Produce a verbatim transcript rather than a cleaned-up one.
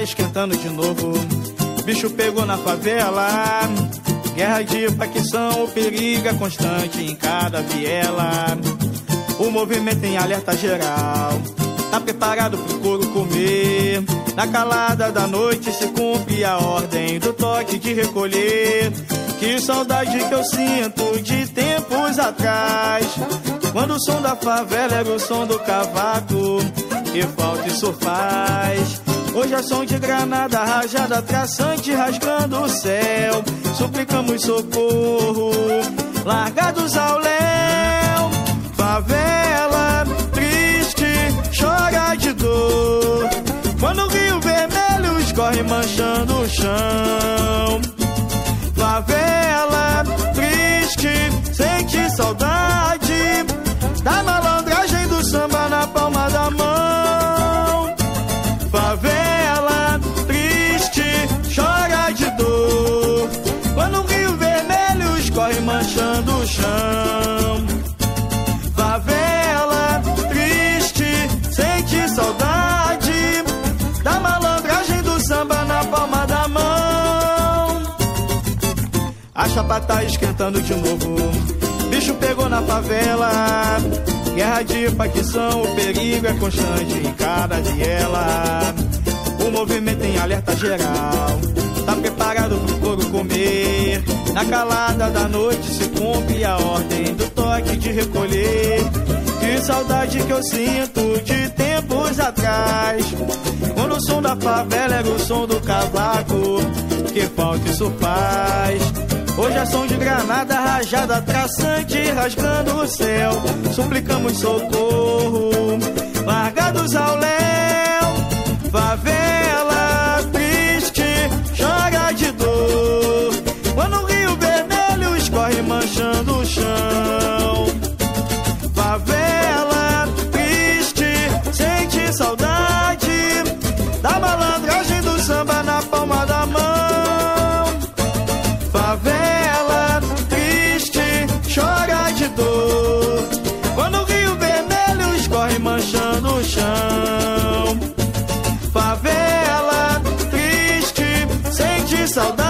esquentando de novo. Bicho pegou na favela. Guerra de facção, o perigo é constante em cada viela. O movimento em alerta geral, tá preparado pro couro comer. Na calada da noite se cumpre a ordem do toque de recolher. Que saudade que eu sinto de tempos atrás, quando o som da favela era o som do cavaco. Que falta isso faz. Hoje é som de granada rajada, traçante rasgando o céu. Suplicamos socorro, largados ao léu. Favela triste, chora de dor, quando o Rio Vermelho escorre manchando o chão. Favela triste, sente saudade da malandragem do samba na palma da mão. Favela triste, chora de dor, quando o Rio Vermelho escorre manchando o chão. Favela triste, sente saudade da malandragem do samba na palma da mão. A chapa tá esquentando de novo, bicho pegou na favela. Guerra de facção, o perigo é constante em cada viela. O movimento em alerta geral, tá preparado pro couro comer. Na calada da noite se cumpre a ordem do toque de recolher. Que saudade que eu sinto de tempos atrás, quando o som da favela era o som do cavaco. Que falta isso faz. Hoje é som de granada rajada, traçante rasgando o céu. Suplicamos socorro, largados ao léu. Favela triste, chora de dor, quando o Rio Vermelho escorre manchando o chão. Favela triste, sente saudade da malandragem do samba na palma da mão. Favela triste, chora de dor, quando o Rio Vermelho escorre manchando o chão. Favela triste, sente saudade